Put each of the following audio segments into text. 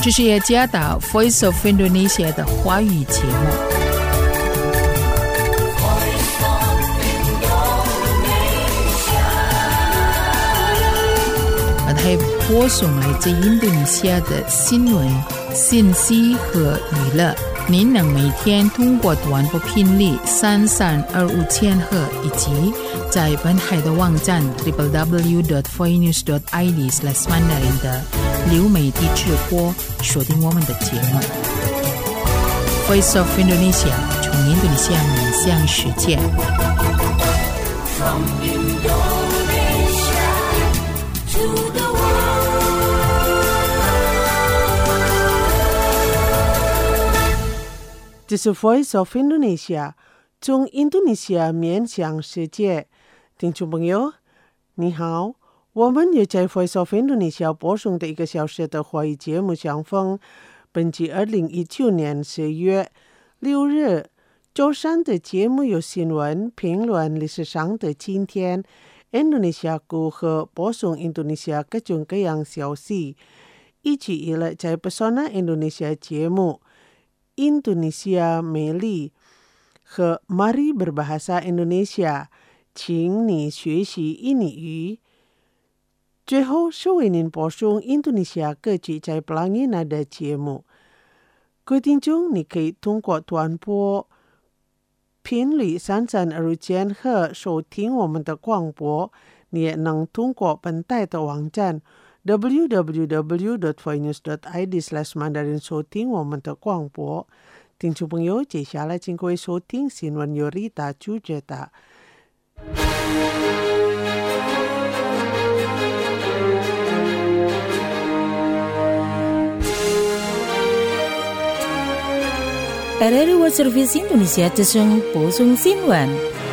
这是雅加达 Voice of Indonesia 的华语节目。还播送来自印度尼西亚的新闻、信息和娱乐。您能每天通过短波频率3325千赫以及在本海的网站 www.voinews.id/mandarin 的流媒体直播锁定我们的节目。Voice of Indonesia 从印度尼西亚面向世界。From Indonesia to the 这是 Voice of Indonesia 从印度尼西亚面向世界。听众朋友你好，我们也在 Voice of Indonesia 播送的1个小时的华语节目相逢。本期2019年10月6日周三的节目有新闻、评论、历史上的今天、印度尼西亚如何播送印度尼西亚各种各样消息，一直以来在 Pesona Indonesia 节目Indonesia 美丽和 Mari Berbahasa Indonesia 请你学习印尼语。最后是为您播送印度尼西亚各地在 Pelangina 的节目。各位听众，你可以通过短波频率3325千赫收听我们的广播，你也能通过本台的网站www.voinews.id/mandarin 收听我们的广播。听众朋友，接下来请各位收听新闻由Rita主持的。 RRI World Service Indonesia Tesung Posung Sinwan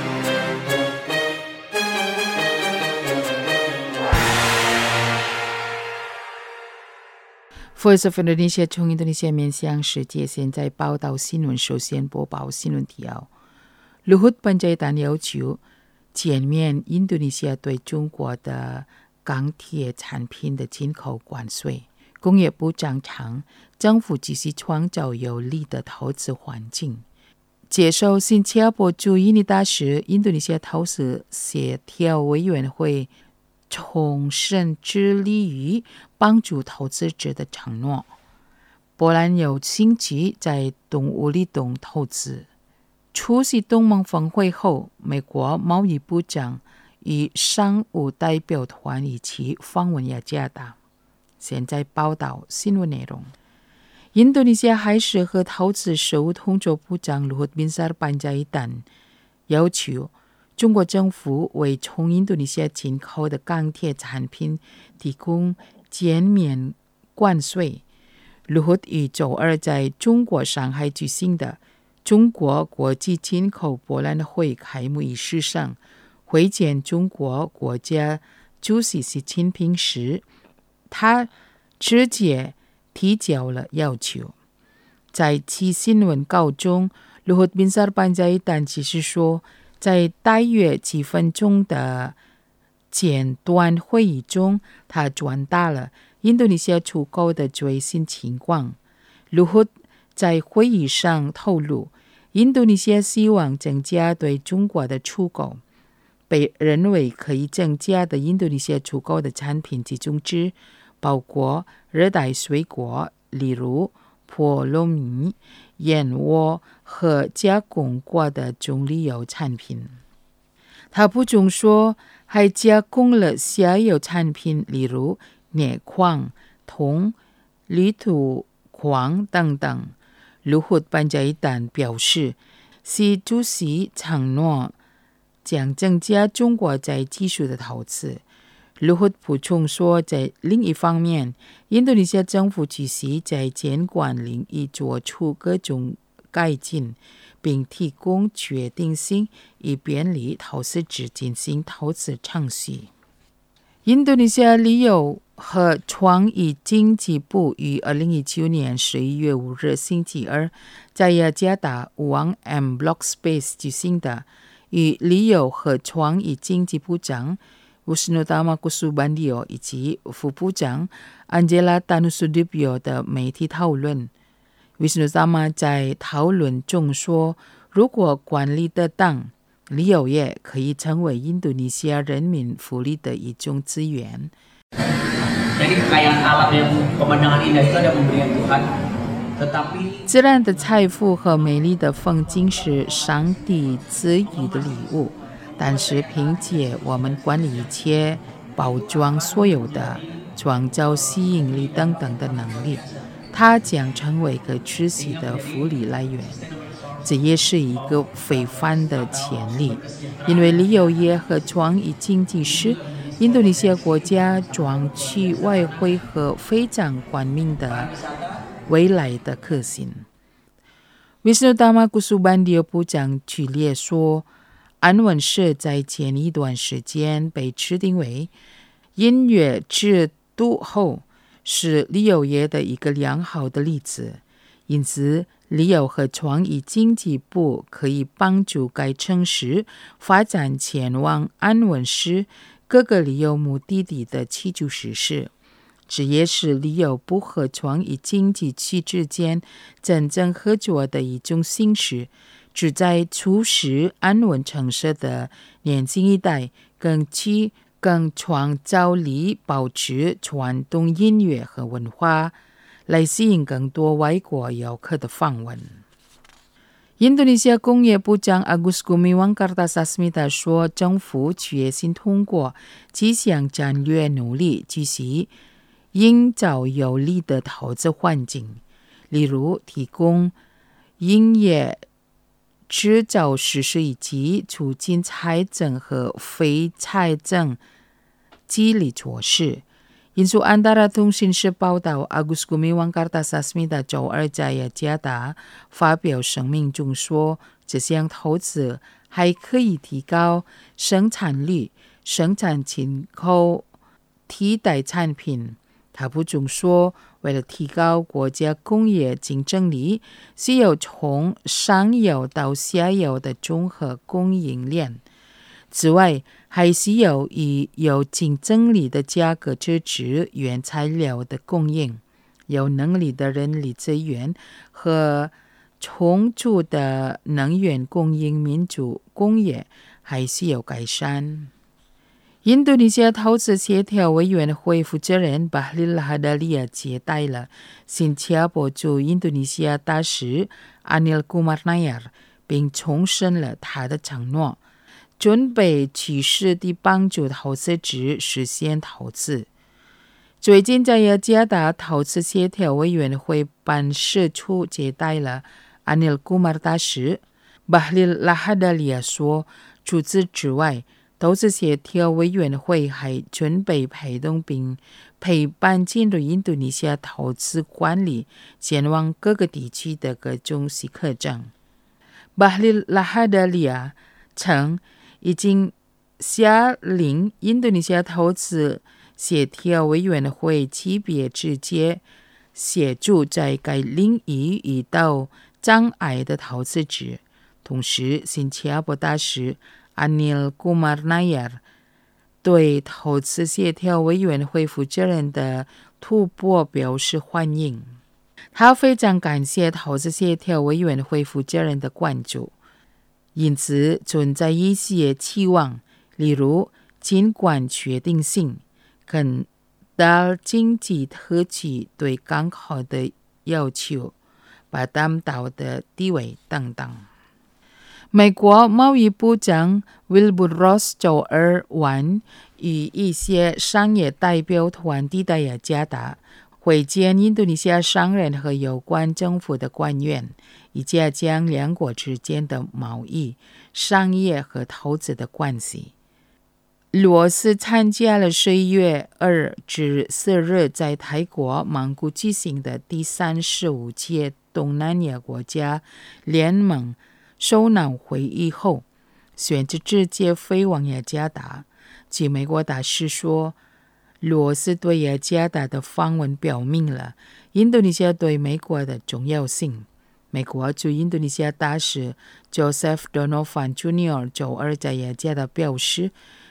Voice of Indonesia 从印度尼西亚面向世界，现在报道新闻。首先播报新闻提要。Luhut Panjaitan 要求减免印度尼西亚对中国的钢铁产品的进口关税。工业部长称，政府继续创造有利的投资环境。接受新加坡驻印尼大使，印度尼西亚投资协调委员会重申致力于帮助投资者的承诺。波兰有兴趣在东乌里东投资。出席东盟峰会后，美国贸易部长与商务代表团一起访问雅加达。现在报道新闻内容。印度尼西亚海事和投资事务通作部长Luhut Binsar Panjaitan要求中国政府为从印度尼西亚进口的钢铁产品提供减免关税。Luhut于周二在中国上海举行的中国国际进口博览会开幕仪式上会见中国国家主席习近平时，他直接提交了要求。在其新闻稿中，Luhut Binsar Panjaitan解释说，在大约几分钟的简短会议中，他转达了印度尼西亚出口的最新情况。Luhut 在会议上透露，印度尼西亚希望增加对中国的出口。被认为可以增加的印度尼西亚出口的产品集中之包括热带水果，例如菠萝蜜、燕窝和加工过的棕榈油产品。他补充说，还加工了下游产品，例如镍矿、铜、铝土矿等等。Luhut Panjaitan 表示，习主席承诺将增加中国在技术的投资。Luhut 补充说，在另一方面，印度尼西亚政府继续在监管领域做出各种改进，并提供决定性以便利投资者进行投资程序。印度尼西亚旅游和创意经济部于2019年11月5日星期二在雅加达Uang M Block Space举行的与旅游和创意经济部长 Wisnutama Kusubandio 以及副部长 Angela Tanusudibio 的媒体讨论。Wisnutama 在讨论中说，如果管理得当，旅游业可以成为印度尼西亚人民福利的一种资源。自然的财富和美丽的风景是上帝赐予的礼物，但是凭借我们管理一切、包装所有的、创造吸引力等等的能力，它将成为可持续的福利来源。这也是一个非凡的潜力，因为旅游业和创意经济是印度尼西亚国家装区外汇和非常光明的未来的核心。Wisnutama Kusubandio 部长举例说，安文社在前一段时间被指定为音乐制度后，是旅游业的一个良好的例子。因此，旅游和创意经济部可以帮助该城市发展前往安文市各个旅游目的地的基础设施。这也是旅游部和创意经济区之间真正合作的一种形式，旨在促使安文城市的年轻一代更创造力，保持传统音乐和文化，来吸引更多外国游客的访问。印度尼西亚工业部长 Agus Gumiwang Kartasasmita 说，政府决心通过几项战略努力，继续营造有利的投资环境，例如提供营业制造实施以及促进财政和非财政激励措施。印度安达拉通讯社报道 ，Agus Gumiwang Kartasasmita 周二在雅加达发表声明中说，这项投资还可以提高生产率、生产进口替代产品。他补充说，为了提高国家工业竞争力，需要从上游到下游的综合供应链。此外，还需要以有竞争力的价格支持原材料的供应，有能力的人力资源和充足的能源供应民主工业还需要改善。印度尼西亚投资协调委员会负责人巴里拉哈达利亚接待了新加坡驻印度尼西亚大使 Anil Kumar Nair， 并重申了他的承诺，准备取势地帮助投资者实现投资。最近在雅加达投资协调委员会办事处接待了 Anil Kumar 大使。巴里拉哈达利亚说，除此之外，投资协调委员会还准备陪同并陪伴进入印度尼西亚投资管理前往各个地区的各种许可证。巴里拉哈达利亚称，已经下令印度尼西亚投资协调委员会级别直接协助在该领域遇到障碍的投资者。同时，新加坡大使Anil Kumar Nair 对投资协调委员会负责人的突破表示欢迎。他非常感谢投资协调委员会负责人的关注，因此存在一些期望，例如尽管确定性、跟大经济特区对港口的要求、把担当的地位等等。美国贸易部长 Wilbur Ross 周二晚与一些商业代表团抵达雅加达，会见印度尼西亚商人和有关政府的官员，以加强两国之间的贸易、商业和投资的关系。罗斯参加了11月2至4日在泰国曼谷举行的第35届东南亚国家联盟首脑会议后，选择直接飞往雅加达。据美国大使说，罗斯对雅加达的访问表明了印度尼西亚对美国的重要性。美国驻印度尼西亚大使 Joseph Donovan Jr. 周二在雅加达表示，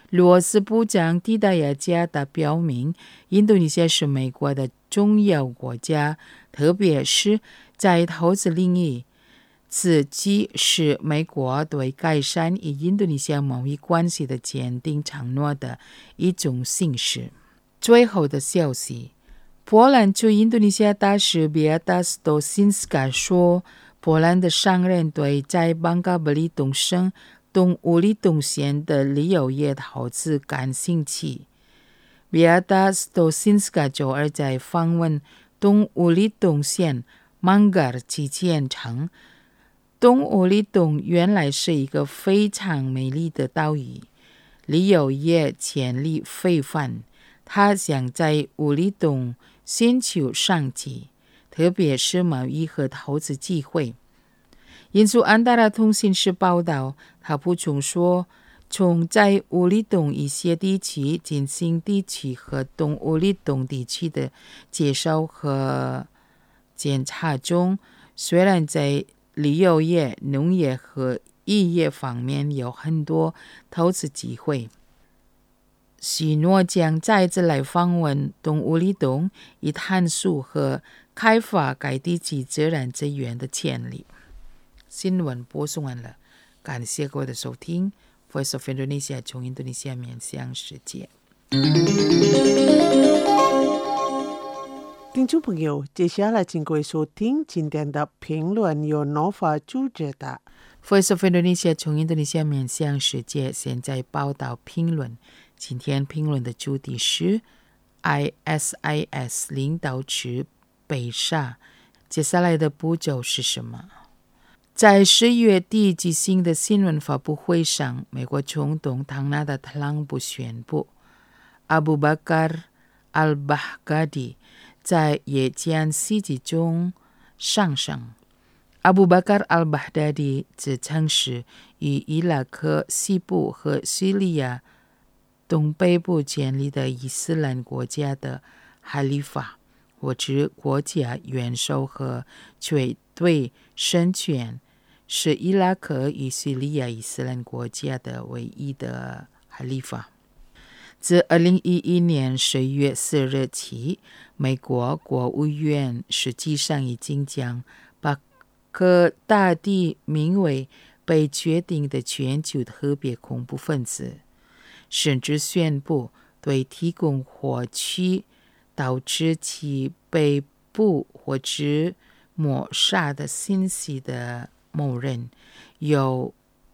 罗斯部长蒂达雅加达表明，印度尼西亚是美国的重要国家，特别是在投资领域。此即是美国对改善与印度尼西亚贸易关系的坚定承诺的一种形式。最后的消息，波兰驻印度尼西亚大使比亚达斯多辛斯卡说，波兰的商人对在邦加布里东省东乌里东县的旅游业投资感兴趣。比亚达斯多辛斯卡周二在访问东乌里东县曼嘎尔期间称，东乌里东原来是一个非常美丽的岛屿，旅游业潜力非凡。他想在乌里东寻求商机，特别是贸易和投资机会。引述安达拉通讯社报道，他补充说，从在乌里东一些地区进行地区和东乌里东地区的介绍和检查中，虽然在旅游业、农业和渔业方面有很多投资机会，许诺将再次来访问东乌里东，以探索和开发该地区自然资源的潜力。新闻播送完了，感谢各位的收听。Voice of Indonesia 从印度尼西亚面向世界。 听众朋友，接下来请各位收听今天的评论，由 Nova 主持的。 Voice of Indonesia 从印度尼西亚面向世界，现在报道评论。今天评论的主题是 ISIS 领导者被杀，接下来的步骤是什么？在10月底举行的新闻发布会上，美国总统唐纳德·特朗普宣布，阿布巴卡尔·阿尔巴嘎迪在夜间袭击中丧生。阿布巴卡尔·阿尔巴嘎迪自称是与伊拉克西部和叙利亚东北部建立的伊斯兰国家的哈里发，或者国家元首和绝对神权，是伊拉克与叙利亚伊斯兰国家的唯一的哈里发。自2011年10月4日起，美国国务院实际上已经将巴格达迪名为被决定的全球特别恐怖分子，甚至宣布对提供获取导致其被捕或者抹杀的信息的某人有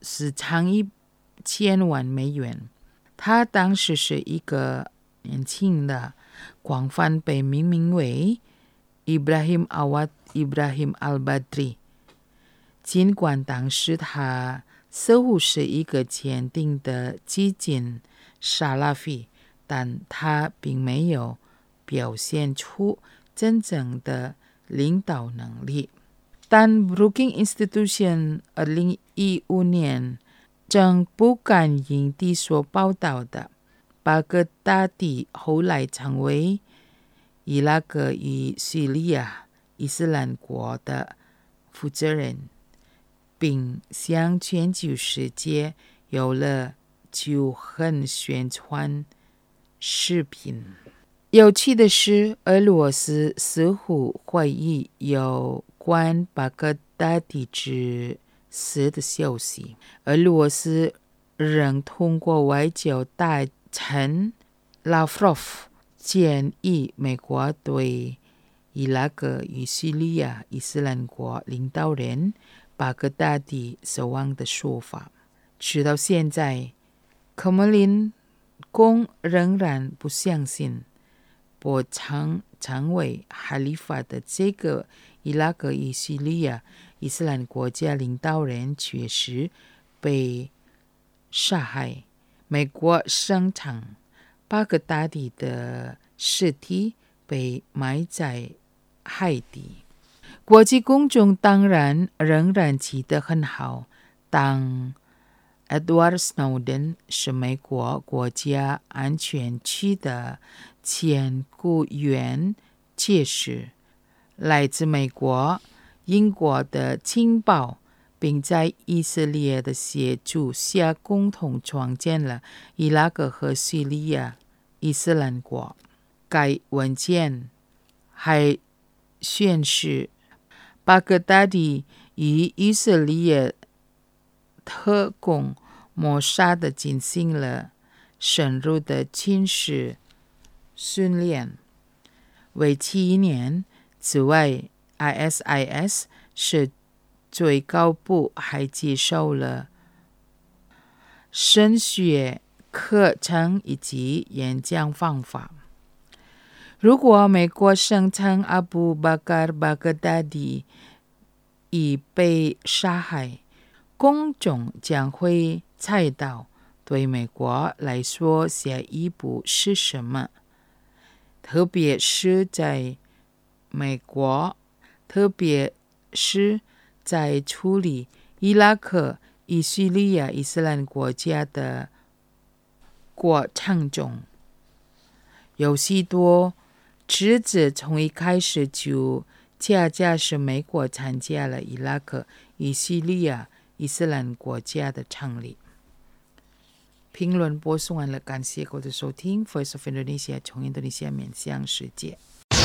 4,100万美元。他当时是一个年轻的，广泛被命名为 Ibrahim Awad Ibrahim al-Badri。尽管当时他似乎是一个坚定的激进沙拉菲，但他并没有表现出真正的领导能力。但 Brookings Institution 2015年正不敢引地所报道的，巴格达迪后来成为伊拉克与叙利亚伊斯兰国的负责人，并向全球世界有了仇恨宣传视频。有趣的是，俄罗斯似乎怀疑有关巴格达迪之死的消息。俄罗斯仍通过外交大臣拉夫罗夫建议美国对伊拉克与叙利亚伊斯兰国领导人巴格达迪死亡的说法。直到现在，克姆林宫仍然不相信不曾成为哈里发的这个伊拉克与叙利亚伊斯兰国家领导人确实被杀害。美国声称巴格达迪的尸体被埋在海底。国际公众当然仍然记得很好，当 Edward Snowden 是美国国家安全局的前雇员届时，来自美国、英国的情报并在以色列的协助下共同创建了伊拉克和叙利亚伊斯兰国。该文件还宣示，巴格达迪与以色列特工摩萨德进行了深入的军事训练，为期1年。此外 ，ISIS 是最高部还接受了神学课程以及演讲方法。如果美国声称阿布巴卡巴格达迪已被杀害，公众将会猜到对美国来说下一步是什么，特别是在处理伊拉克与叙利亚伊斯兰国家的过程中，有许多指责从一开始就恰恰是美国参加了伊拉克与叙利亚伊斯兰国家的成立。评论播送完了，感谢各位的收听。Voice of Indonesia 从印度尼西亚面向世界。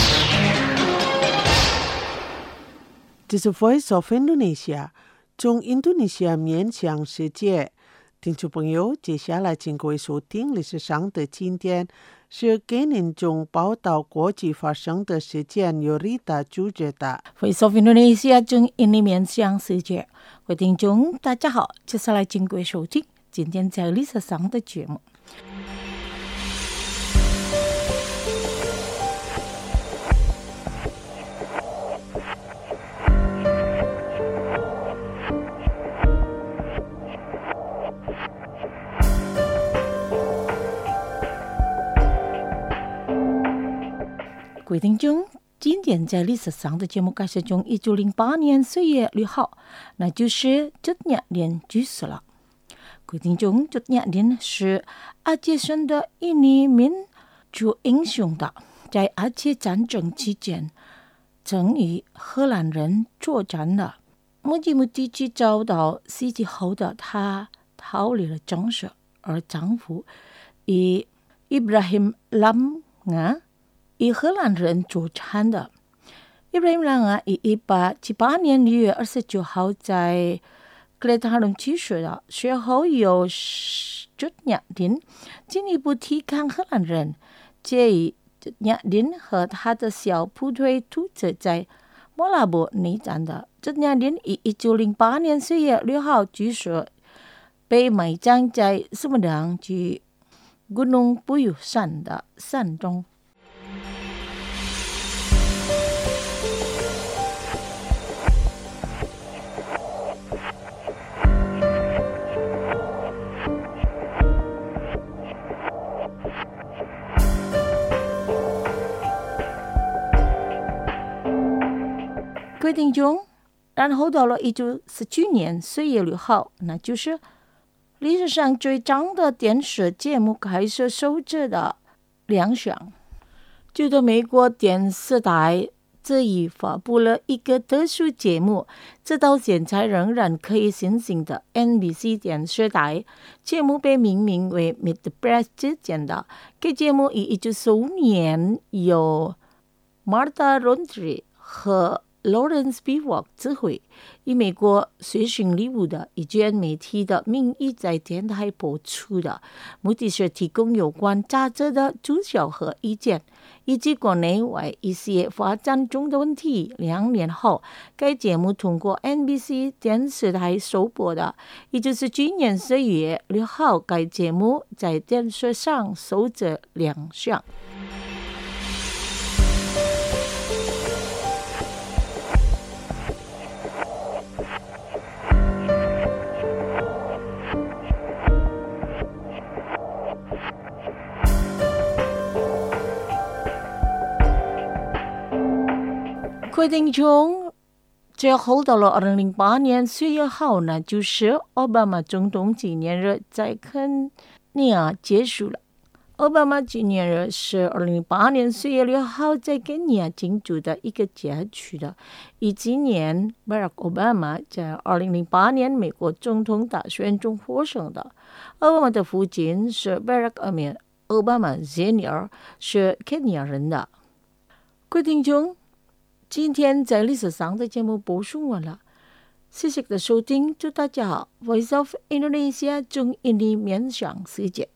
这是 Voice of Indonesia 从印度尼西亚面向世界。听众朋友，接下来请各位收听历史上的今天，是给您中报道国际发生的事件由Rita主持的。 Voice of Indonesia 从印度面向世界，各位听众大家好，接下来请各位收听今天在历史上的节目。各位听众，今天在历史上的节目开始从1908年4月6号，那就是7年举行了。各位听众，7年是阿杰省的印尼民族英雄的，在阿杰战争期间曾与荷兰人作战的。目的遭到袭击后的他逃离了政治，而丈夫以Ibrahim Lamga与荷兰人作战的。Ibrahim Lamga于1878年6月29号在格雷塔伦去世的，随后有7年进一步抵抗荷兰人，介于7年和他的小部队突袭在莫拉博内战的。7年于1908年4月6号据说被埋葬在苏门答及Gunung Puyuh山的山中。各位听众，然后到了1949年4月6号，那就是历史上最长的电视节目开始首次的亮相。觉得美国电视台这一发布了一个特殊节目，直到现在仍然可以新兴的 NBC 电视台，节目被命名为 Meet the President 的。该节目于1945年由 Martha Rountree 和Lawrence Spivak 指挥，以美国随行礼物的一间媒体的名义在电台播出的，目的是提供有关杂志的注脚和意见，以及国内外一些发展中的问题。2年后，该节目通过 NBC 电视台首播的，也就是今年4月6号，该节目在电视上首次亮相。各位听众，最后到了2008年4月号呢，就是奥巴马总统纪念日在肯尼亚结束了。 奥巴马纪念日是2008年4月6号在肯尼亚庆祝的一个节日的，以纪念 Barack Obama 在2008年美国总统大选中获胜的。奥巴马的父亲是 Barack Obama Senior， 是肯尼亚人的。各位听众，今天在历史上的节目播送完了，谢谢的收听，祝大家好。Voice of Indonesia 中印尼面向世界。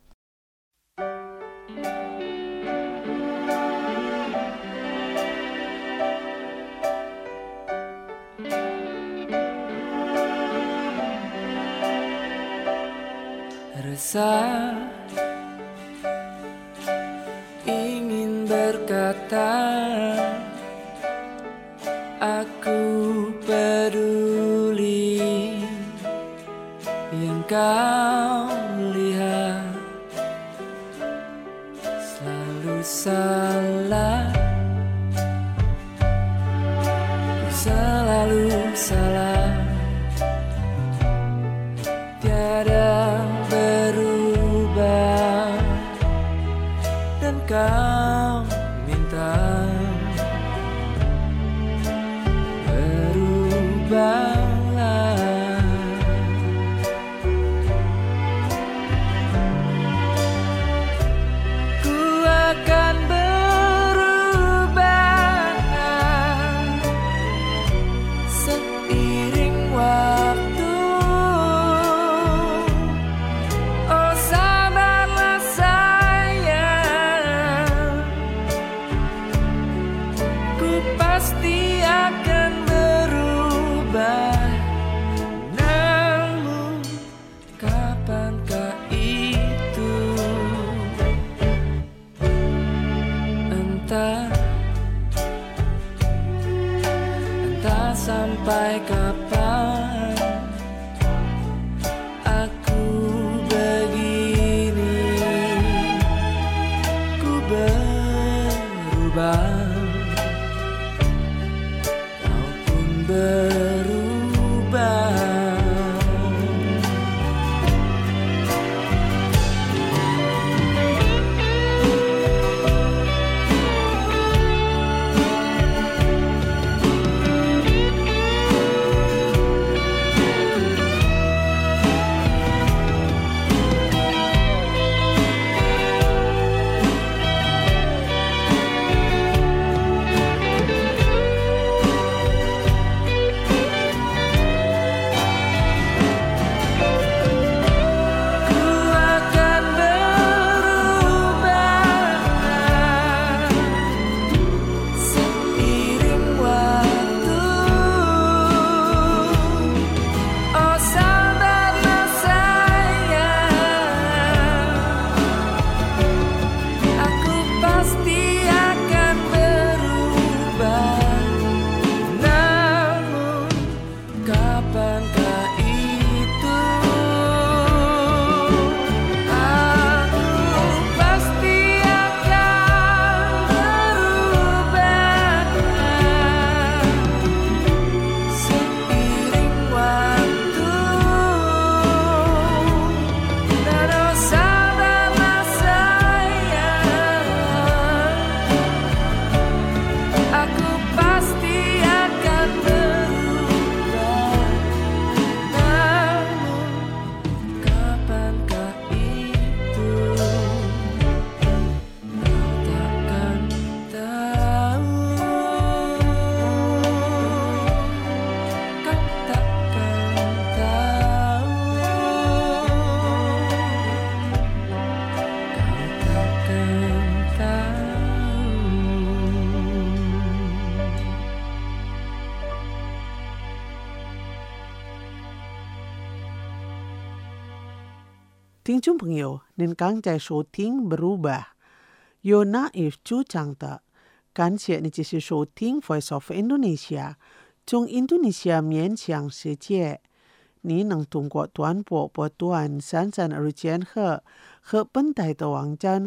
Rasa ingin berkata aku peduli, yang kau lihat selalu salah, ku selalu salah, tiada berubah, dan kau minta berubahlah. Ku akan berubah seiring waktu. Oh sabarlah sayang, ku pasti akan berubah. Namun kapankah itu? Entah sampai kapan aku begini, ku berubah, kau pun berubah. 听众朋友，您刚才收听berubah，有那一主张的，感谢你继续收听 Voice of Indonesia， 从印度尼西亚面向世界。你能通过短波波段33日和本台的网站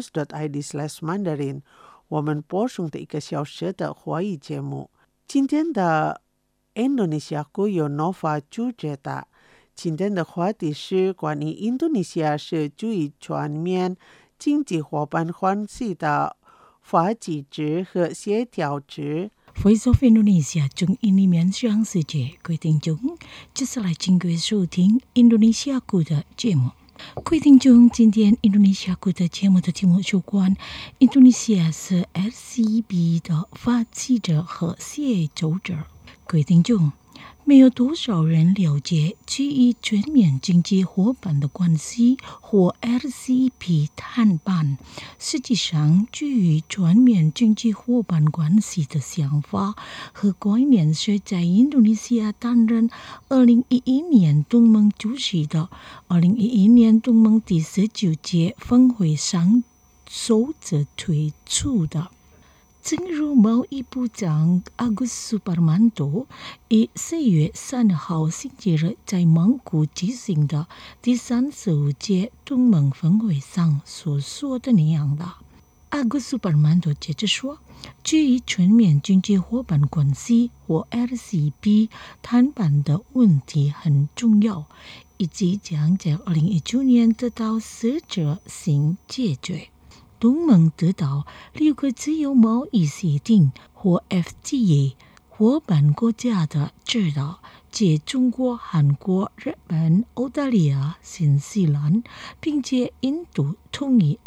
voinews.id/mandarin， 我们播送的1个小时的华语节目。今天的 Indonesiaku有 Nova 主角的。今天的话题是关于印度尼西亚是主义全面经济伙伴关系的法纪值和协调值。 Voice of Indonesia 中印尼面向世界，各位听众，接下来请各位收听印度尼西亚国的节目。各位听众，今天印度尼西亚国的节目的题目有关印度尼西亚是 RCEP 的发起者和协助者。各位听众，没有多少人了解区域全面经济伙伴的关系或 RCEP 谈判。实际上，区域全面经济伙伴关系的想法和概念是在印度尼西亚担任2011年东盟主席的2011年东盟第19届峰会上首次推出的。正如贸易部长Agus Suparmanto于4月3号星期日在曼谷举行的第35届东盟峰会上所说的那样的，Agus Suparmanto接着说，区域全面经济伙伴关系或 RCEP 谈判的问题很重要，以及将在2019年得到实质性解决。东盟得到6个自由贸易协定或 FTA 伙伴国家的指导，即中国、韩国、日本、澳大利亚、新西兰，并且印度同意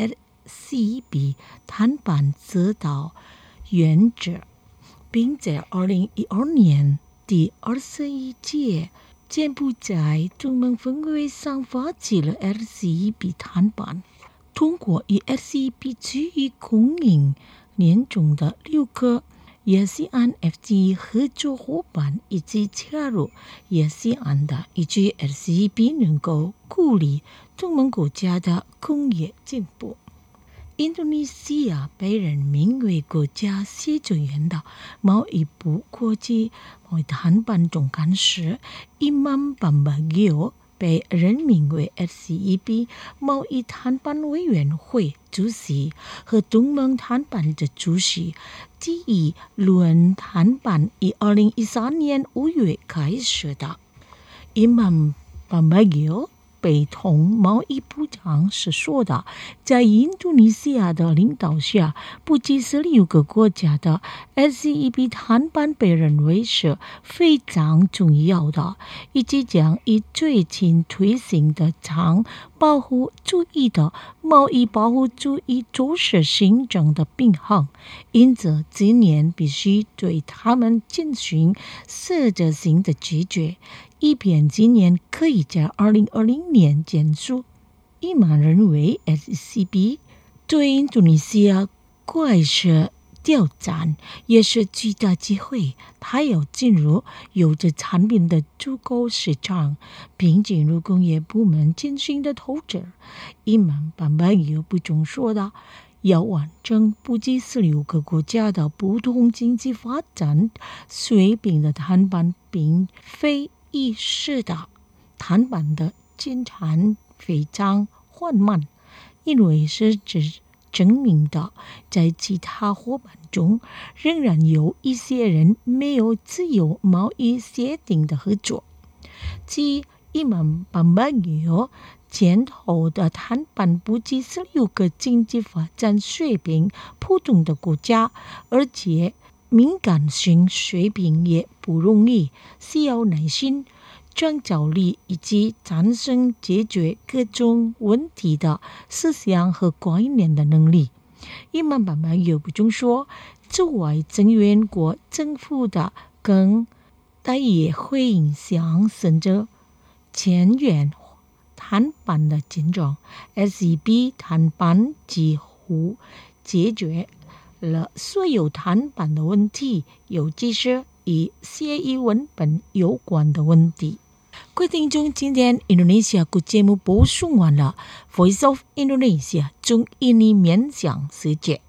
RCEP 谈判指导原则，并在2012年第21届柬埔寨东盟峰会上发起了 RCEP 谈判。通过与 RCEP 区域供应链中的6个ASEAN FTA 合作伙伴以及加入 ASEAN 的，以及 RCEP 能够鼓励东盟国家的工业进步。印度尼西亚被任命为国家协助员的贸易部国际贸易谈判总干事Imam Pambagio被任命为 RCEP 贸易谈判委员会主席和东盟谈判的主席。第一轮谈判于2013年5月开始的。Imam Pambagio被同贸易部长是说的，在印度尼西亚的领导下，不仅是6个国家的 RCEP 谈判被认为是非常重要的，以及将以最近推行的将保护主义的贸易保护主义做事形成的平衡，因此今年必须对他们进行实质性的解决，以便今年可以在2020年结束。伊曼认为 RCEP 对印度尼西亚关系挑战也是巨大机会，它要进入有着产品的足够市场，并进入工业部门进行的投资。伊曼Pambagio补充说道，要完成不仅是6个国家的不同经济发展水平的谈判，并非易事的。谈判的进展非常缓慢，因为是指证明的，在其他伙伴中仍然有一些人没有自由贸易协定的合作。即Imam Pambagio前后的谈判不仅是6个经济发展水平不同的国家，而且敏感性水平也不容易，需要耐心、创造力以及战胜解决各种问题的思想和概念的能力。Imam Pambagio补充说，驻外成员国政府的更大也会影响甚至前沿谈判的进展。RCEP 谈判几乎解决了所有谈判的问题，尤其是与协议文本有关的问题。各位听众，今天印度尼西亚国节目播送完了。Voice of Indonesia 中印尼面向世界。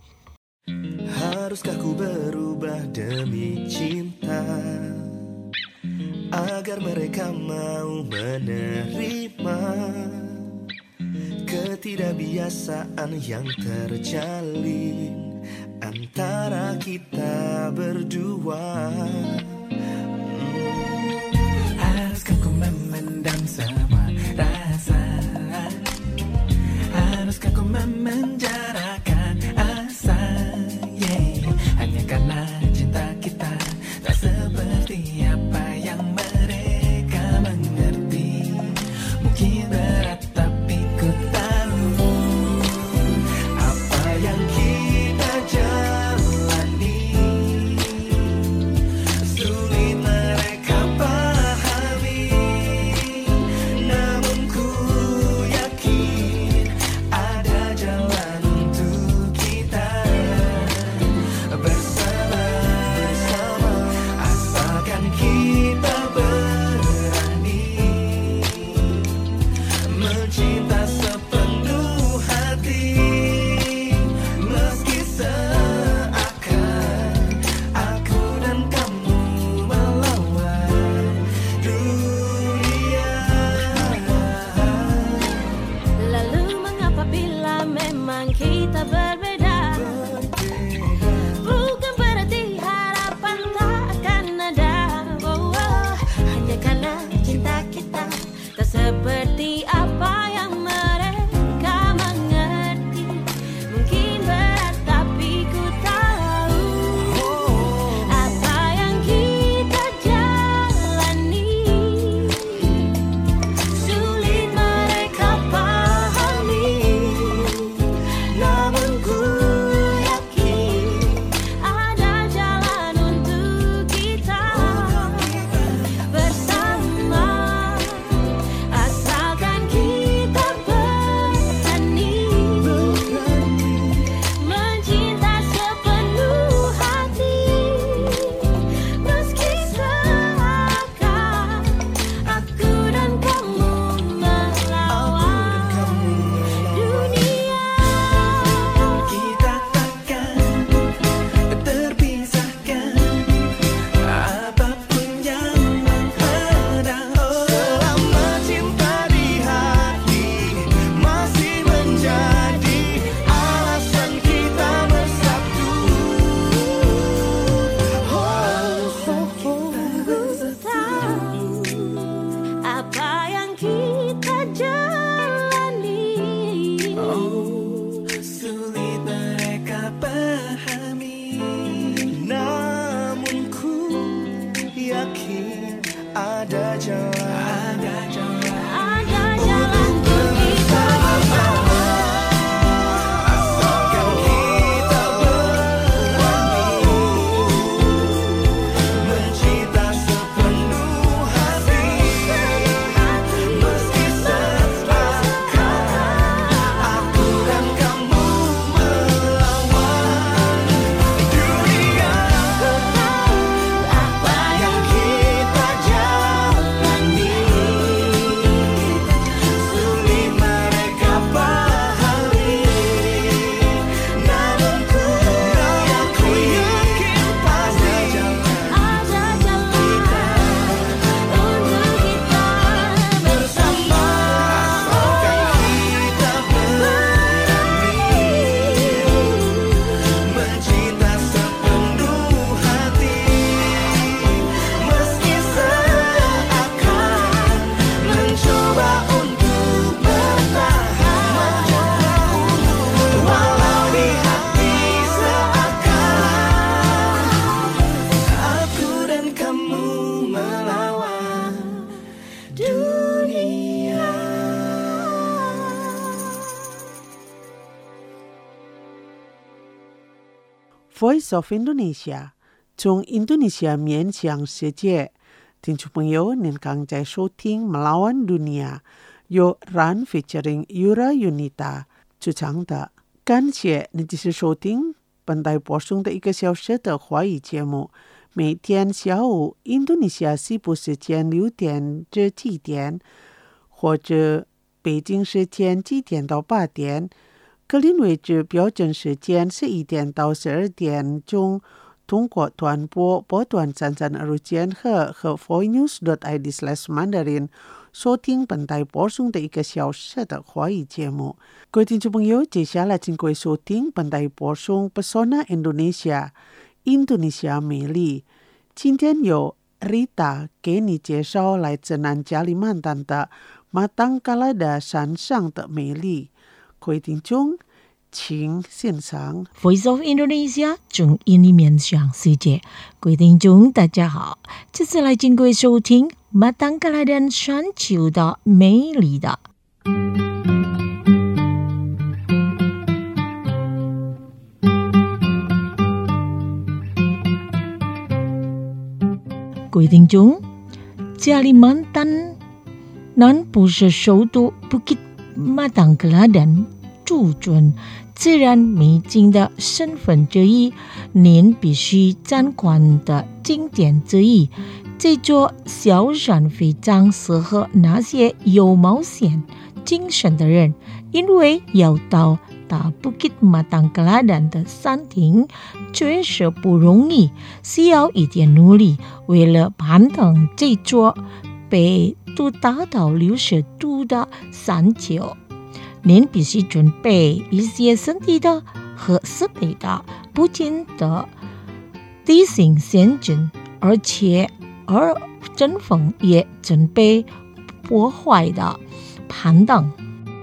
Haruskah ku berubah demi cinta agar mereka mau menerima ketidakbiasaan yang terjalin antara kita berdua. Haruskah ku memendam semua rasa? Haruskah ku memendam mencinta sepenuh hati, meski seakan aku dan kamu melawan dunia. Lalu mengapa bila memang kita berbeda? Bukan berarti harapan tak akan ada. Hanya karena cinta kita tak seperti apa yang mereka mengerti. Mungkin berat tapi ku tahu apa yang kita jalani. Sulit mereka pahami, namun ku yakin ada jalan untuk kita bersama. Asalkan kita berani mencinta sepenuh hati, meski seakan aku dan kamu melawan dunia. Kita takkan terpisahkan apapun yang menghadang. Selama cinta di hati masih menjadi alasan kita bersatu. Apa yang kita jalani. Sulit mereka pahami, namun ku yakin ada jalan. Ada jalan untuk kita bersama. Asalkan kita berani mencinta sepenuh hati, meski seakan aku dan kamu melawan dunia. Apa Yang kita jalani sulit mereka pahami, namun ku yakin pasti ada jalan untuk kita bersama. asalkan kita berani mencinta sepenuh hati, meski seakan mencoba untuk bertahan, walau di hati seakan aku dan kamu melawan dunia. Voice of Indonesia， 从印度尼西亚面向世界。听众朋友，您刚在收听《Melawan Dunia》，由 Ran featuring Yura Yunita 主唱的。感谢您继续收听本台播送的1个小时的华语节目。每天下午印度尼西亚西部时间6点至7点，或者北京时间7点到8点。格林威治标准时间11点到12点中，通过短波波段33千赫和 voinews.id/mandarin 收听本台播送的1个小时的华语节目。各位听众朋友，接下来请各位收听本台播送 Pesona Indonesia， 印度尼西亚美丽。今天由 Rita 给你介绍来自南加里曼丹的马当嘎拉的山上的美丽。各位听众，请欣赏 Voice of Indonesia 从印尼面向世界。各位听众，大家好，这次来请各位收听马当嘎拉丹山丘的美丽的。各位听众，加里曼丹南部是首都Bukit Madangkeladan，注重自然美景的省份之一，您必须参观的景点之一。 这座小山非常适合那些有冒险精神的人，因为要到大Bukit Matangkaladan的山顶确实不容易，需要一点努力。为了攀登这座北度达到60度的山丘，您必须准备一些身体的和设备的，不仅的地形险峻，而阵风也准备破坏的攀登。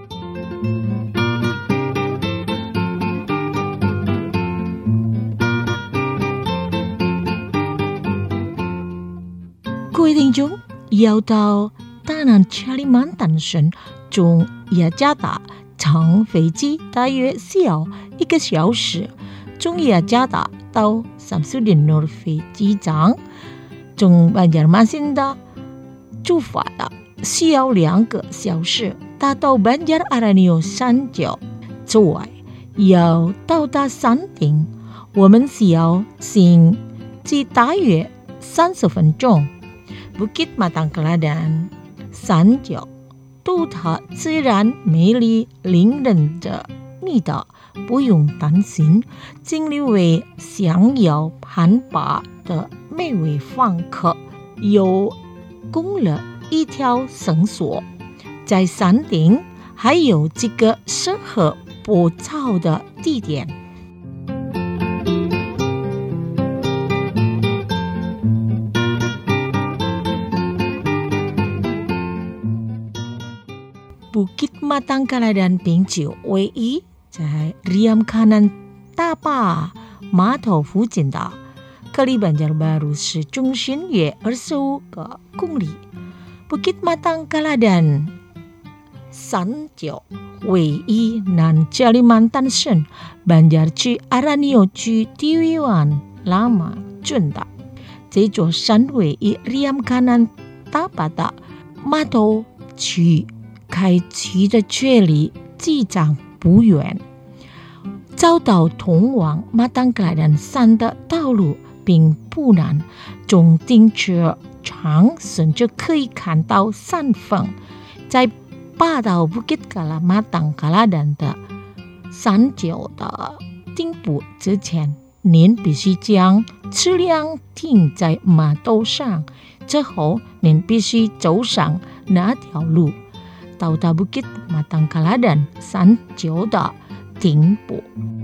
各位听众，要到大南加里曼丹省从雅加达乘飞机大约需要1个小时，从雅加达到Samsudin Nur飞机场，从Banjarmasin的出发的需要2个小时，达到Banjar Aranio山脚之外，要到达山顶，我们需要行至大约30分钟。Bukit Matangkaladan 山脚都它自然美丽令人的味道，不用担心经历为想要攀爬的每位访客有供了一条绳索，在山顶还有几个适合拍照的地点。Bukit Matangkaladan 并就位于在 Riam Kanan 大坝码头附近的Kali Banjarbaru 市中心约25个公里。Bukit Matangkaladan 山脚位于南加里曼丹省Banjar区Aranio区地域湾拉玛郡的。这座山位于 Riam Kanan 大坝的码头区开启的距离机场不远，找到通往Matangkaladan山的道路并不难，从停车场甚至可以看到山峰。在爬到Bukit Matangkaladan的山脚的顶部之前，您必须将车辆停在码头上，之后您必须走上那条路，到达Bukit Matangkaladan山脚的顶部。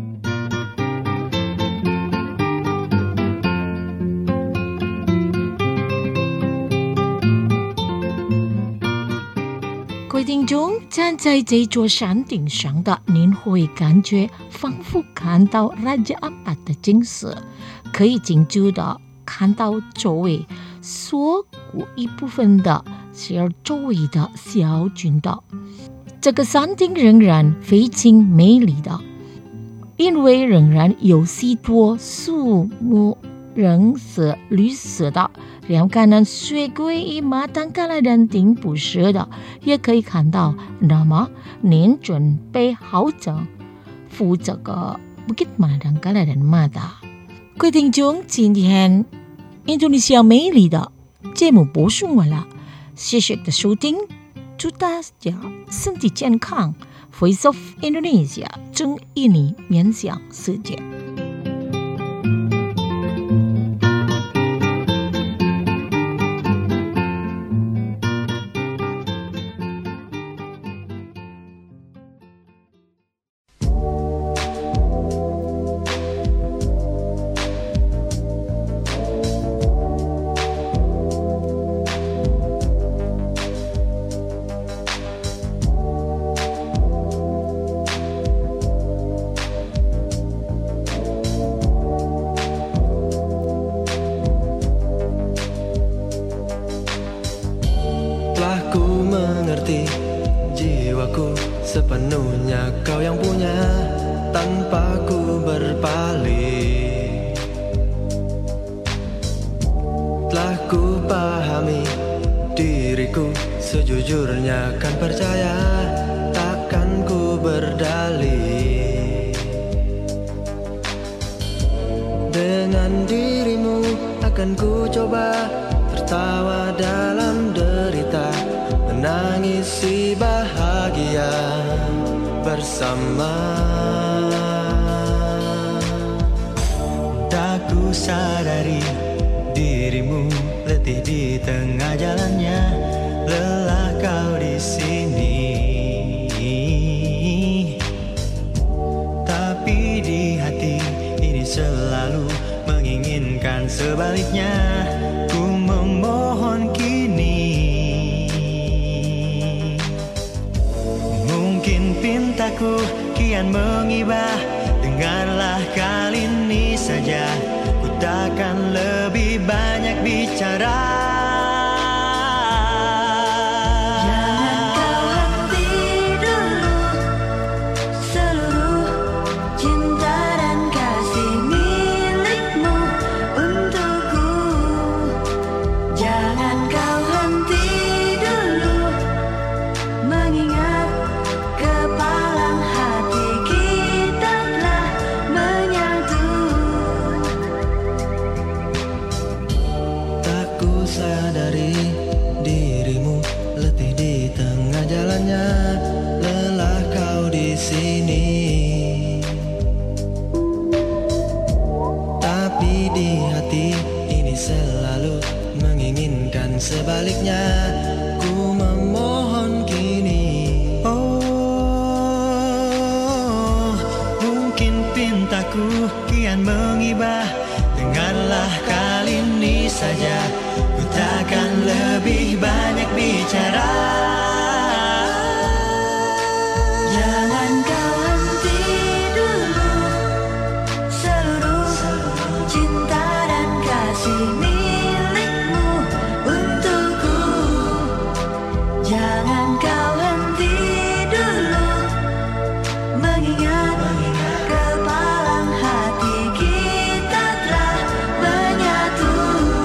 各位听众，站在这座山顶上的您会感觉仿佛看到Raja Ampat的景色，可以清楚的看到周围锁骨一部分的是周围的小群岛。这个山顶仍然非常美丽的，因为仍然有许多树木仍是绿色的。Riam Kanan 水归于Matangkaladan顶部时的，也可以看到。那么您准备好着赴这个Bukit Matangkaladan吗的？各位听众，今天印度尼西亚美丽的节目播送完了，谢谢的收听，祝大家身体健康。Voice of Indonesia 正与你面向世界。 Jiwaku sepenuhnya kau yang punya, tanpa ku berpaling. Telah ku pahami diriku, sejujurnya kan percaya, takkan ku berdalih. Dengan dirimu akan ku coba tertawa dalam derita, menangisi bahagia bersama. Tak ku sadari dirimu letih di tengah jalannya, lelah kau di sini. Tapi di hati ini selalu menginginkan sebaliknya. Ku memohon kini, mungkin pintaku kian mengibah. Dengarlah kali ini saja, ku takkan lebih banyak bicara. Jangan kau henti dulu seluruh cinta dan kasih milikmu untukku. Jangan kau henti dulu mengingat kepalang hati kita telah menyatu. Tak ku sadari dirimu letih di tengah jalannya, lelah kau di sini. Tapi di hati ini selalu menginginkan sebaliknya. Ku memohon kini, oh, mungkin pintaku kian mengibah. Dengarlah kali ini saja, ku takkan lebih banyak bicara. Jangan kau henti dulu seluruh cinta dan kasih milikmu untukku. Jangan kau henti dulu mengingat kepalang hati kita telah menyatu.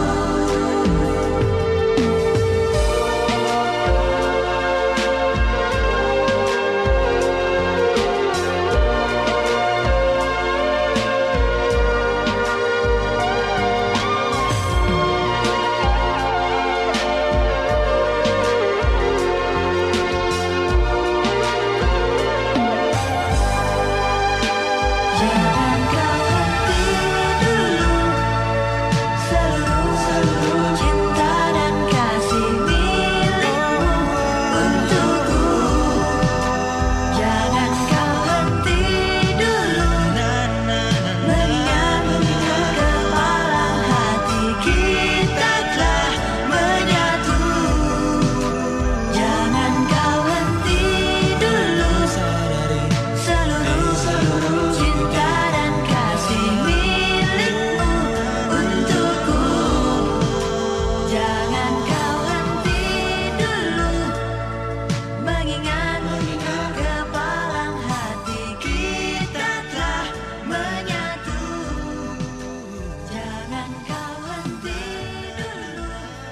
Jangan kau henti dulu seluruh cinta dan kasih milikmu untukku. Jangan kau henti dulu mengingat kepalang hati kita telah menyatu. Jangan kau henti dulu seluruh cinta dan kasih milikmu untukku. Jangan kau henti dulu mengingat kepalang hati kita telah menyatu. Jangan kau henti dulu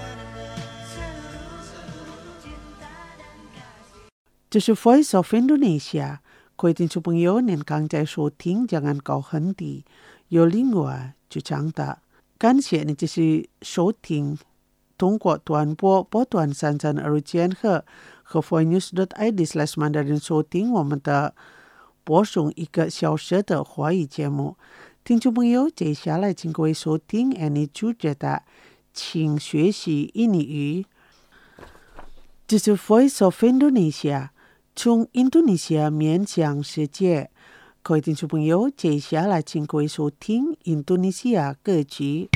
seluruh cinta dan kasih. 这是 Voice of Indonesia， 各位听众朋友，您刚才收听jangan kau henti， 由另外主讲的。感谢你继续收听通过短波波段33间赫和 voinews.id/mandarin 收听我们的播送1个小时的华语节目。听众朋友，接下来请各位收听你主角的请学习印尼语。这是 Voice of Indonesia， 从印度尼西亚面向世界。各位听众朋友，接下来请各位收听印度尼西亚歌曲。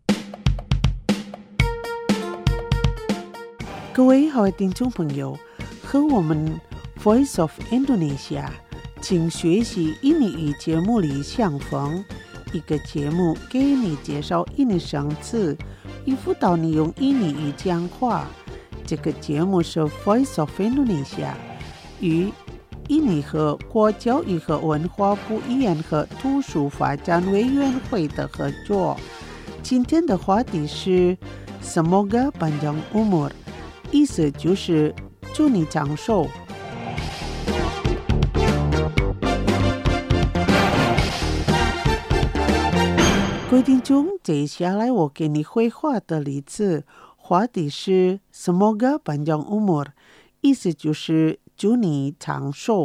各位好的听众朋友，和我们 Voice of Indonesia 请学习印尼语节目里相逢，一个节目给你介绍印尼生词，以辅导你用印尼语讲话。这个节目是 Voice of Indonesia 与印尼和国教育和文化部语言和图书发展委员会的合作。今天的话题是 Semoga panjang umur， 意思就是祝你长寿。各位听众，接下来我给你绘画的例子，画话题是 Semoga panjang umur， 意思就是祝你长寿。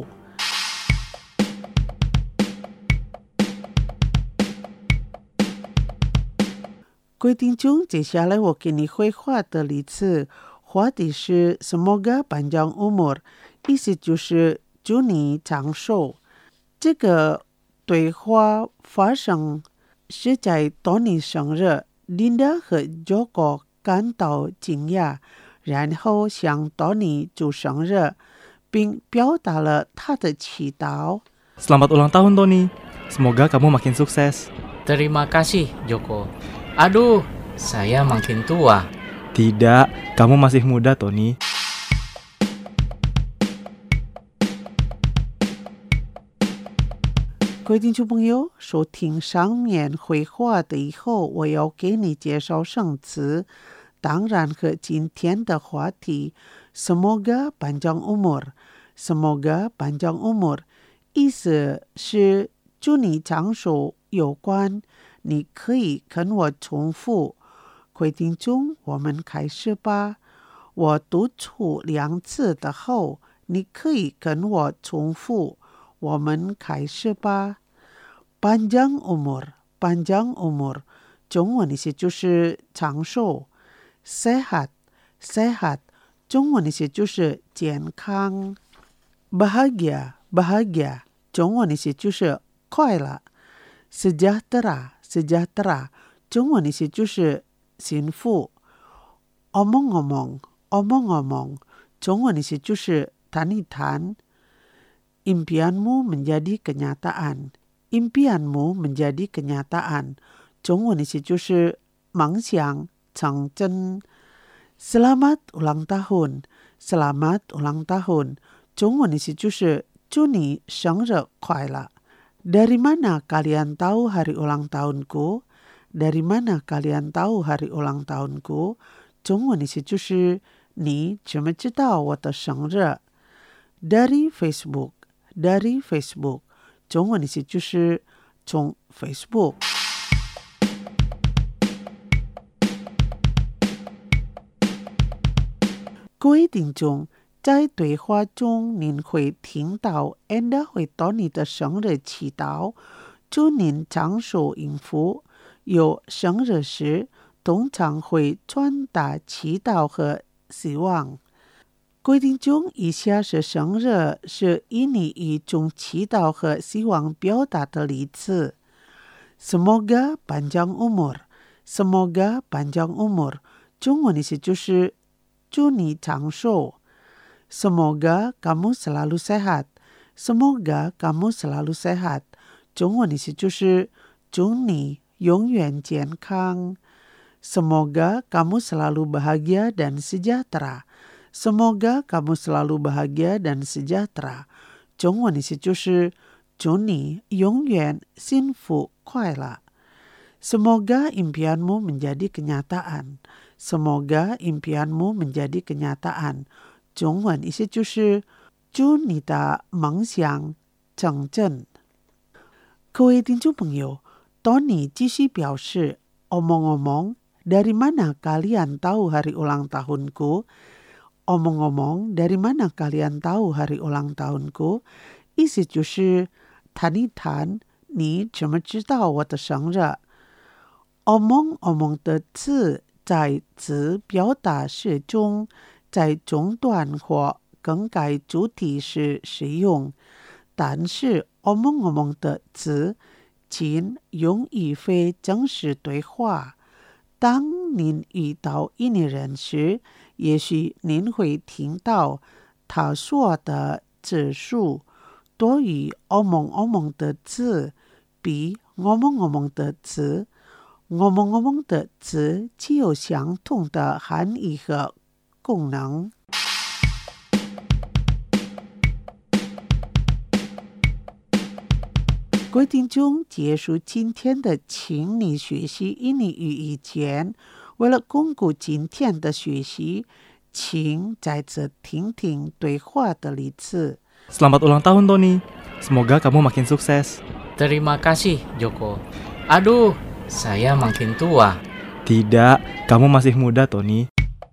各位听众，接下来我给你绘画的例子，话题是 Semoga panjang umur， 意思就是祝你长寿。这个对话发生是在多尼生日 ，Linda 和 Joko 感到惊讶，然后向多尼祝生日，并表达了他的祈祷。 Selamat ulang tahun, Tony. Semoga kamu makin sukses. Terima kasih, Joko. Aduh, saya makin tua. Tidak, kamu masih muda, Tony. 各位听众朋友，收听上面绘画的以后，我要给你介绍生词，当然和今天的话题 Semoga panjang umur。Semoga panjang umur 意思是祝你长寿有关，你可以跟我重复。各位听众，我们开始吧。我读出两次的后，你可以跟我重复。我们开始吧。panjang umur，panjang umur， 中文意思就是长寿。sehat，sehat， 中文意思就是健康。bahagia，bahagia， 中文意思就是快乐。sejahtera，sejahtera， 中文意思就是幸福。omong-omong，omong-omong， 中文意思就是谈一谈。impianmu menjadi kenyataan， impianmu menjadi kenyataan， 中文意思就是梦想成真。Selamat ulang tahun， Selamat ulang tahun， 中文意思就是祝你生日快乐。Dari mana kalian tahu hari ulang tahunku？ Dari mana kalian tahu hari ulang tahunku？ 中文意思就是你怎么知道我的生日？ Dari Facebook，Dari Facebook， 中文意思就是从 Facebook。各位听众，在对话中您会听到 Anda 会到你的生日祈祷，祝您长寿幸福。有生日时，通常会传达祈祷和希望。各位听众，以下是生日是以你一种祈祷和希望表达的例子。Semoga panjang umur，Semoga panjang umur， 中文意思就是祝你长寿。Semoga kamu selalu sehat，Semoga kamu selalu sehat， 中文意思就是祝你永远健康。Semoga kamu selalu bahagia dan sejahtera，Semoga kamu selalu bahagia dan sejahtera， 中文意思就是祝你永远幸福快乐。Semoga impianmu menjadi kenyataan， Semoga impianmu menjadi kenyataan， 中文意思就是祝你的梦想成真。各位听众朋友，Tony 继续表示 omong-omong dari mana kalian tahu hari ulang tahunku？Omong-omong dari mana kalian tahu hari ulang tahunku？ 意思就是谈一谈你怎么知道我的生日。omong-omong 的字在词表达式中，在中断或更改主体时使用，但是 omong-omong 的词仅用于非正式对话。当您遇到印尼人时，也许您会听到他说的字数多于 omong-omong 的字，比 omong-omong 的字。omong-omong 的字具有相同的含义和功能。各位听众，结束今天的请你学习印尼语以前，为了巩固今天的学习，请再次听听对话的例子。 Selamat ulang tahun, Tony. Semoga kamu makin sukses. Terima kasih, Joko. Aduh, saya makin tua. Tidak, kamu masih muda, Tony.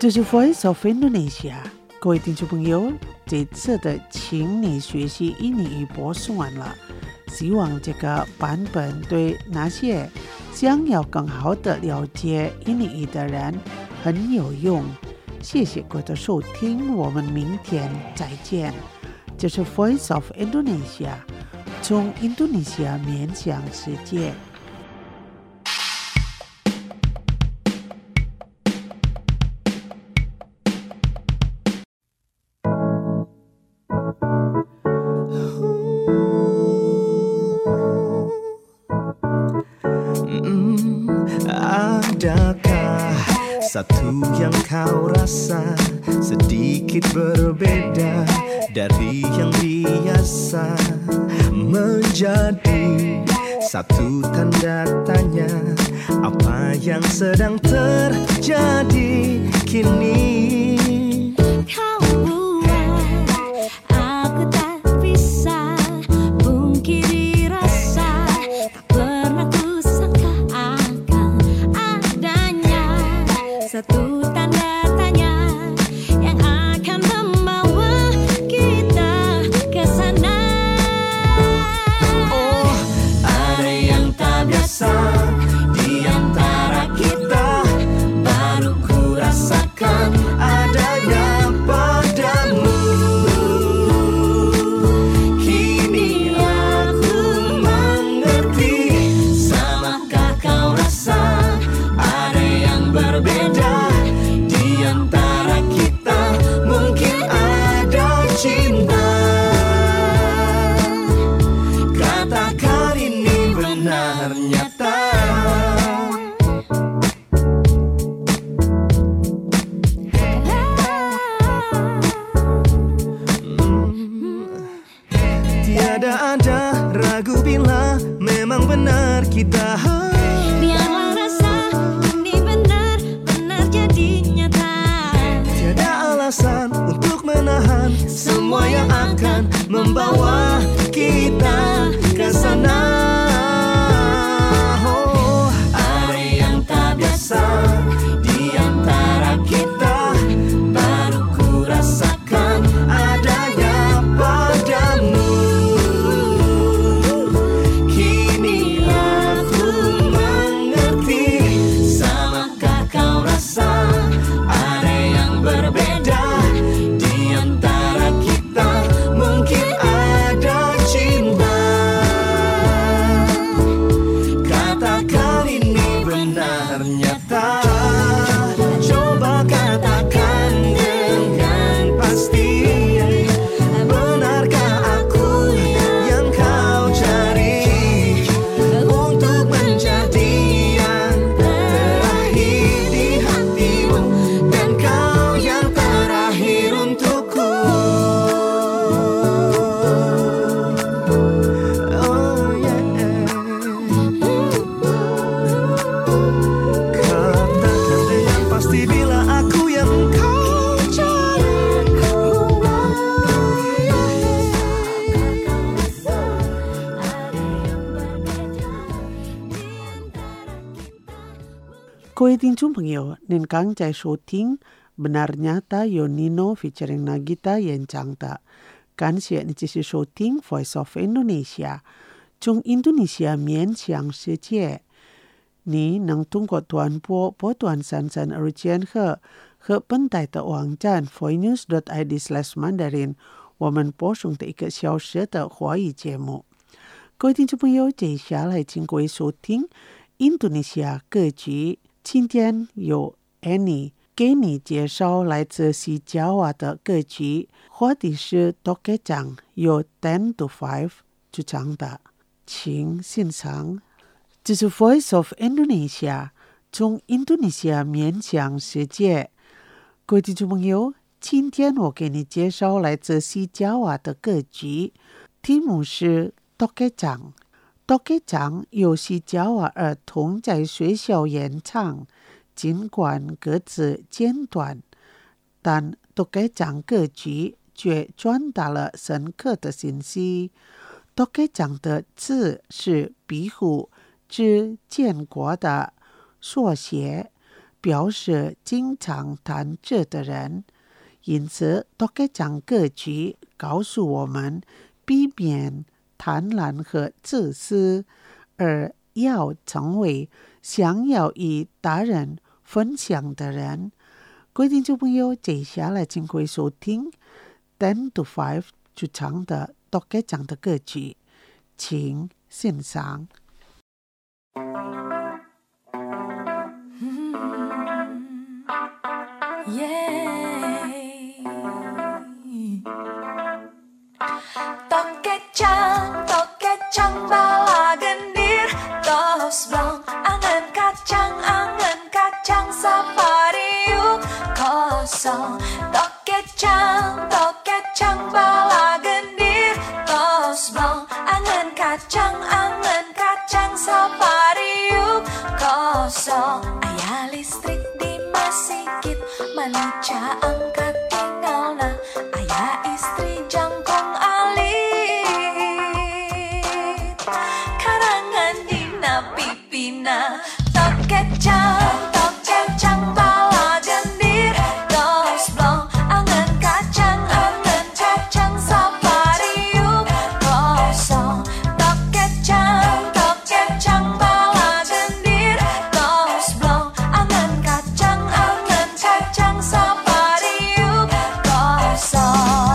这是 Voice of Indonesia。各位听众朋友，这次的请你学习印尼语播送完了，希望这个版本对那些想要更好的了解印尼语的人很有用。谢谢各位的收听，我们明天再见。这是 Voice of Indonesia， 从印度尼西亚面向世界。 Adakah satu yang kau rasa sedikit berbeda dari yang biasa, menjadi satu tanda tanya apa yang sedang terjadi kini? Kau buat aku tak bisa pungkiri rasa tak pernah kusangka akan adanya satu tanda tanya yang akan membawa kita ke sana. Oh, ada yang tak biasa di antara kita, baru ku rasakan adanya padamu. Kini aku mengerti, samakah kau rasa ada yang berbeda di antara kita, mungkin ada cinta. Katakan ini benar nyata. Tiada ada ragu bila memang benar kita. Biarlah rasa ini benar-benar jadi nyata. Tiada alasan untuk menahan semua yang akan membawa kita ke sana. Oh, ada yang tak biasa di antara kita, baru ku rasakan adanya padamu. Kini aku mengerti, samakah kau rasa ada yang berbeda di antara kita, mungkin ada cinta. Katakan ini benar nyata. Coba katakan dengan pasti, benarkah aku yang kau cari untuk menjadi yang terakhir di hatimu, dan kau yang terakhir untukku. Oh yeah. Katakan dengan pasti bila aku yang kau cari. 各位听众朋友，您刚在收听 Benar Nyata Yonino featuring Nagita 演唱的。感谢你继续收听 Voice of Indonesia， 从印度尼西亚面向世界。你能通过短波波段33日间赫和本台的网站 voinews.id/mandarin 我们播送的1个小时的华语节目。各位听众朋友，接下来请各位收听印度尼西亚歌曲。今天由 Annie 给你介绍来自西爪哇的歌曲，或者是 Tokecang 由10 to 5主唱的，请欣赏。这是 Voice of Indonesia， 从印度尼西亚面向世界。各位听众朋友，今天我给你介绍来自西爪哇的歌曲，题目是 Tokecang。Tokecang 由西爪哇儿童在学校演唱，尽管歌词简短，但 Tokecang 歌曲却传达了深刻的信息。Tokecang 的字是壁虎之建国的缩写， 表示经常谈这的人，因此多该讲各句告诉我们避免贪婪和自私，而要成为想要与他人分享的人。各位听众朋友，接下来请各位收听 10 to 5主唱的多该讲的歌曲，请欣赏。 Tokecang bala gendir tos blong angen kacang sapariuk kosong Tokecang bala gendir tos blong angen kacang sapariuk kosong Ayah listrik di masikit manica angkat tinggalna Ayah istri jangkung alit karangan dina pipina Tokecang bala gendir tos blong angen kacang sapariuk kosong Tokecang bala gendir tos blong angen kacang sapariuk kosong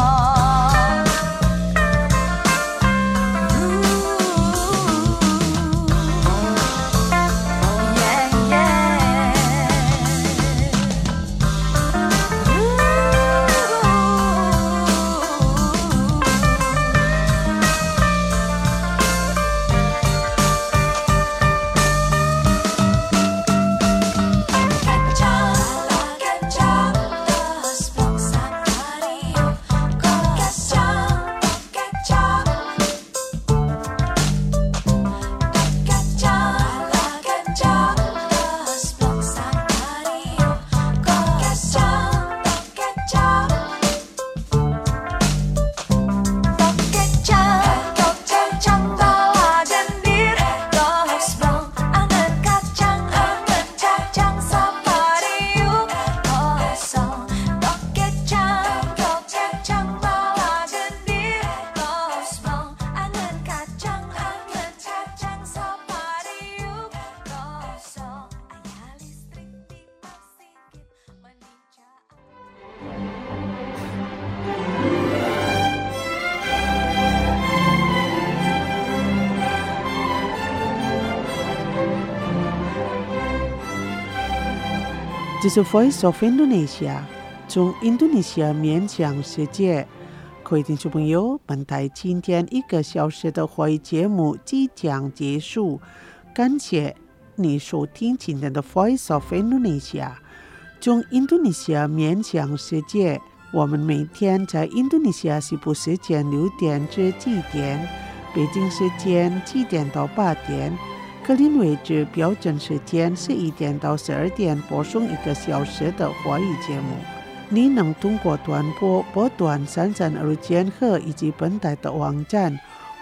这是 Voice of Indonesia 从印度尼西亚面向世界。各位听众朋友，本台今天1个小时的华语节目即将结束，感谢你收听今天的 Voice of Indonesia 从印度尼西亚面向世界。我们每天在印度尼西亚西部时间6点至7点，北京时间7点到8点，格林威治标准时间11点到12点播送1个小时的华语节目。你能通过短波波段33千赫以及本台的网站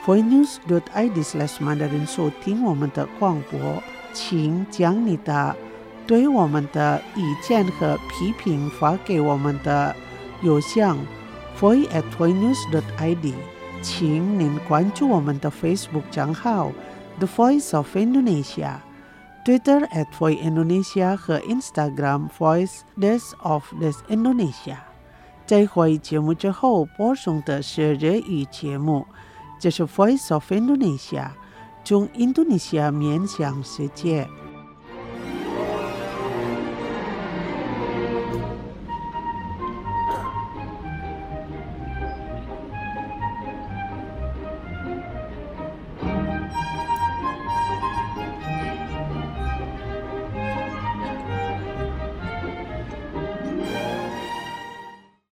voinews.id/mandarin 收听我们的广播。请将你的对我们的意见和批评发给我们的邮箱 voi@voinews.id。请您关注我们的 Facebook 账号 The Voice of Indonesia， Twitter @voindonesia 和 Instagram Voice of Indonesia。在华语节目之后播送的是日语节目，这是 Voice of Indonesia 从印度尼西亚面向世界。